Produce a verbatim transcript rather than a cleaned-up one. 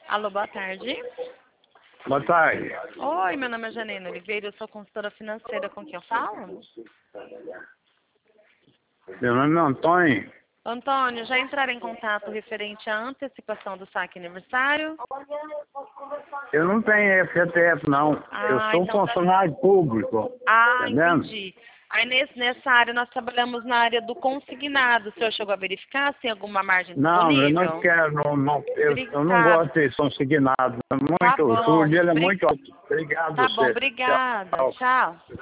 Alô, boa tarde. Boa tarde. Oi, meu nome é Janine Oliveira, eu sou consultora financeira, com quem eu falo? Meu nome é Antônio. Antônio, já entraram em contato referente à antecipação do saque aniversário? Eu não tenho F G T F, não. Ah, eu sou então tá. funcionário público. Ah, Entendendo? entendi. Aí nesse, nessa área nós trabalhamos na área do consignado. O senhor chegou a verificar se tem alguma margem Não, eu disponível? não quero, não, não, eu, eu não Tá, gosto de consignado. É tá muito, o seguro bom. dele é Bri- muito alto. Obrigado, Tá bom, você. obrigada. Tchau. Tchau.